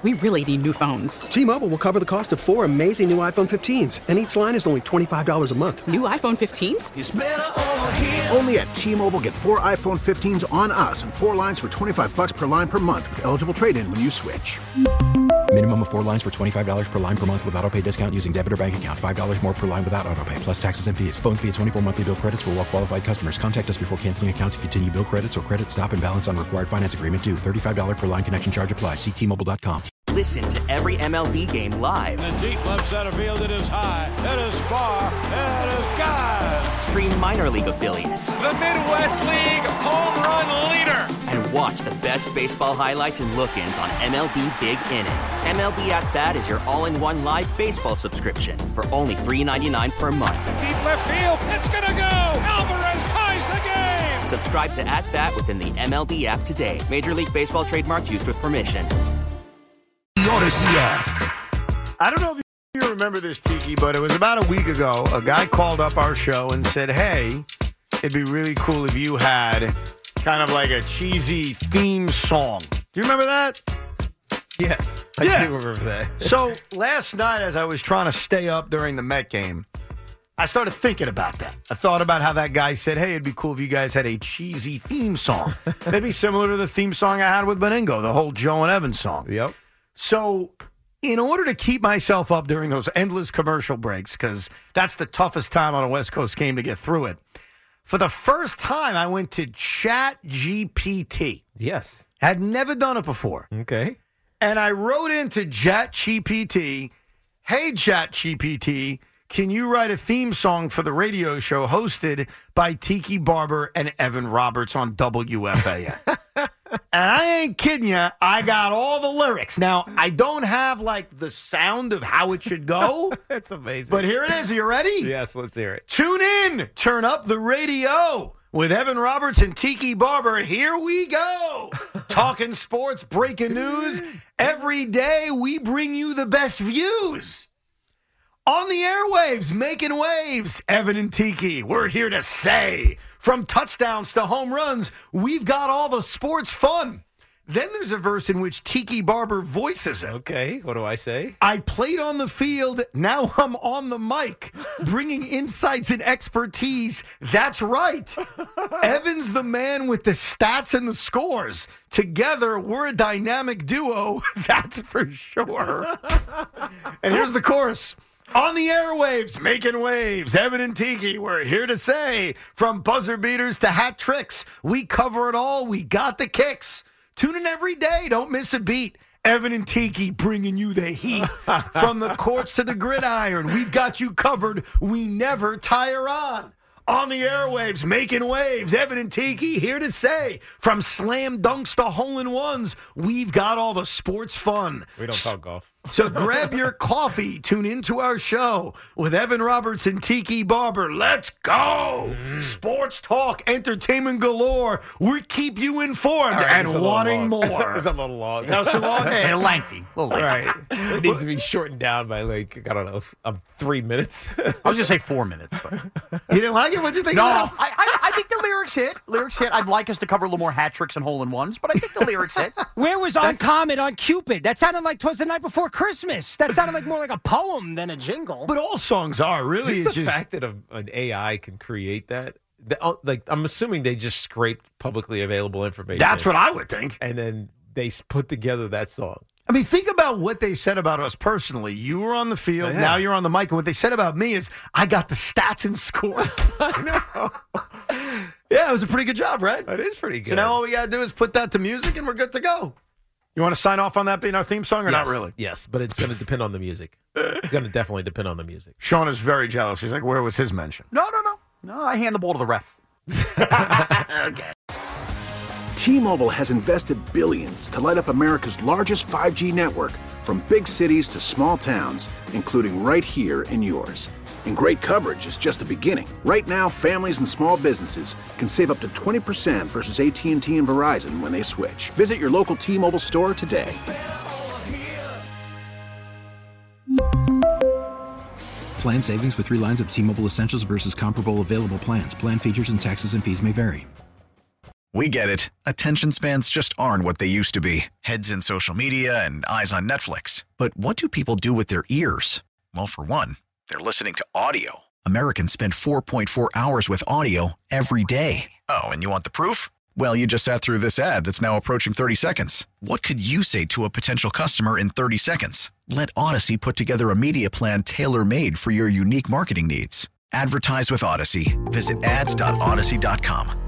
We really need new phones. T-Mobile will cover the cost of 4 amazing new iPhone 15s, and each line is only $25 a month. New iPhone 15s? It's better over here. Only at T-Mobile, get 4 iPhone 15s on us and 4 lines for $25 per line per month with eligible trade-in when you switch. Minimum of 4 lines for $25 per line per month with autopay discount using debit or bank account. $5 more per line without autopay, plus taxes and fees. Phone fee at 24 monthly bill credits for well-qualified customers. Contact us before canceling account to continue bill credits or credit stop and balance on required finance agreement due. $35 per line connection charge applies. See T-Mobile.com. Listen to every MLB game live. In the deep left center field, it is high, it is far, it is gone. Stream minor league affiliates. The Midwest League home run leader. And watch the best baseball highlights and look-ins on MLB Big Inning. MLB At Bat is your all-in-one live baseball subscription for only $3.99 per month. Deep left field, it's gonna go. Alvarez ties the game. Subscribe to At Bat within the MLB app today. Major League Baseball trademarks used with permission. Odyssey app. I don't know if you remember this, Tiki, but it was about a week ago. A guy called up our show and said, hey, it'd be really cool if you had kind of like a cheesy theme song. Do you remember that? Yes, I do remember that. So last night, as I was trying to stay up during the Met game, I started thinking about that. I thought about how that guy said, hey, it'd be cool if you guys had a cheesy theme song. Maybe similar to the theme song I had with Beningo, the whole Joe and Evan song. Yep. So in order to keep myself up during those endless commercial breaks, because that's the toughest time on a West Coast game to get through it, for the first time I went to ChatGPT. Yes. Had never done it before. Okay. And I wrote into ChatGPT, hey, ChatGPT, can you write a theme song for the radio show hosted by Tiki Barber and Evan Roberts on WFAN? And I ain't kidding you, I got all the lyrics. Now, I don't have, like, the sound of how it should go. That's amazing. But here it is. Are you ready? Yes, let's hear it. Tune in. Turn up the radio. With Evan Roberts and Tiki Barber, here we go. Talking sports, breaking news. Every day we bring you the best views. On the airwaves, making waves. Evan and Tiki, we're here to say, from touchdowns to home runs, we've got all the sports fun. Then there's a verse in which Tiki Barber voices it. Okay, what do I say? I played on the field, now I'm on the mic, bringing insights and expertise. That's right. Evan's the man with the stats and the scores. Together, we're a dynamic duo, that's for sure. And here's the chorus. On the airwaves, making waves, Evan and Tiki, we're here to say, from buzzer beaters to hat tricks, we cover it all, we got the kicks. Tune in every day, don't miss a beat. Evan and Tiki bringing you the heat. From the courts to the gridiron, we've got you covered, we never tire on. On the airwaves, making waves, Evan and Tiki here to say, from slam dunks to hole-in-ones, we've got all the sports fun. We don't talk golf. So grab your coffee, tune into our show with Evan Roberts and Tiki Barber. Let's go! Sports talk, entertainment galore. We keep you informed and wanting more. It's a little long. That was too long? Hey, lengthy. Right. It needs to be shortened down by, like, I don't know, 3 minutes. I was going to say 4 minutes. But. You didn't like it? What'd you think No, of that? I think the lyrics hit. I'd like us to cover a little more hat tricks and hole-in-ones, but I think the lyrics hit. Where was Uncommon on Cupid? That sounded like 'Twas the Night Before Christmas. That sounded like more like a poem than a jingle. But all songs are, really. Just the fact that an AI can create that, like, I'm assuming they just scraped publicly available information. That's what I would think. And then they put together that song. I mean, think about what they said about us personally. You were on the field, now you're on the mic, and what they said about me is, I got the stats and scores. I know. Yeah, it was a pretty good job, right? It is pretty good. So now all we got to do is put that to music, and we're good to go. You want to sign off on that being our theme song or not really? Yes, but it's going to depend on the music. It's going to definitely depend on the music. Sean is very jealous. He's like, where was his mention? No, I hand the ball to the ref. Okay. T-Mobile has invested billions to light up America's largest 5G network, from big cities to small towns, including right here in yours. And great coverage is just the beginning. Right now, families and small businesses can save up to 20% versus AT&T and Verizon when they switch. Visit your local T-Mobile store today. Plan savings with 3 lines of T-Mobile Essentials versus comparable available plans. Plan features and taxes and fees may vary. We get it. Attention spans just aren't what they used to be. Heads in social media and eyes on Netflix. But what do people do with their ears? Well, for one, they're listening to audio. Americans spend 4.4 hours with audio every day. Oh, and you want the proof? Well, you just sat through this ad that's now approaching 30 seconds. What could you say to a potential customer in 30 seconds? Let Odyssey put together a media plan tailor-made for your unique marketing needs. Advertise with Odyssey. Visit ads.odyssey.com.